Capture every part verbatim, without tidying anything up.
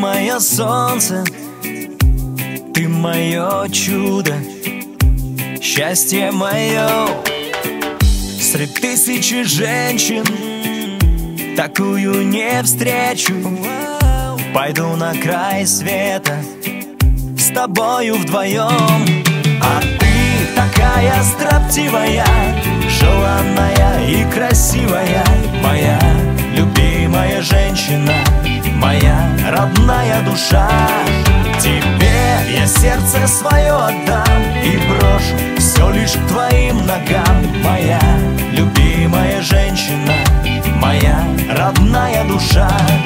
мое солнце, ты мое чудо, счастье мое. Среди тысячи женщин такую не встречу. Пойду на край света с тобою вдвоем. А ты такая строптивая, желанная и красивая, моя любимая женщина, моя родная душа. Тебе я сердце свое отдам и брошу все лишь к твоим ногам, моя любимая женщина, моя родная душа.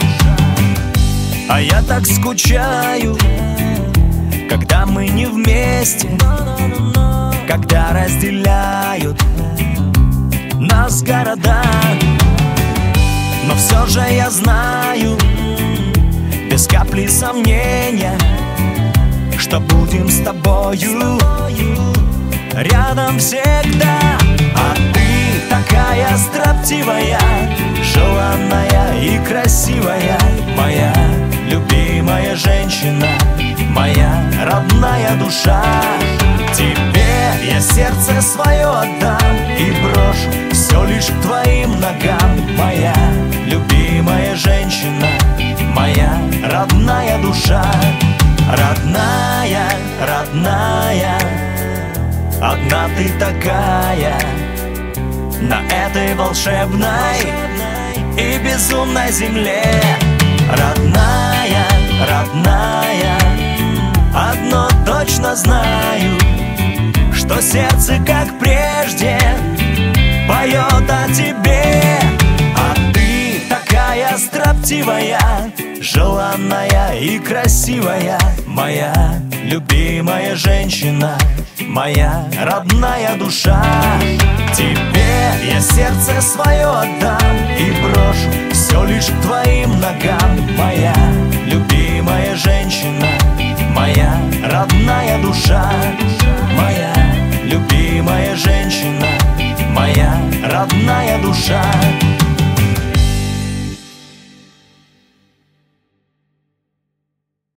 А я так скучаю, когда мы не вместе, когда разделяют нас города. Но все же я знаю, без капли сомнения, что будем с тобою рядом всегда. А ты такая строптивая, желанная и красивая, моя любимая женщина, моя родная душа. Тебе я сердце свое отдам и брошу все лишь к твоим ногам, моя любимая женщина, моя родная душа. Родная, родная, одна ты такая на этой волшебной и безумной земле. Родная, родная, одно точно знаю, что сердце, как прежде, поет о тебе. А ты такая строптивая, желанная и красивая, моя любимая женщина, моя родная душа. Тебе я сердце свое отдам и брошу все лишь к твоим ногам, моя любимая женщина, моя родная душа. Моя любимая женщина, моя родная душа.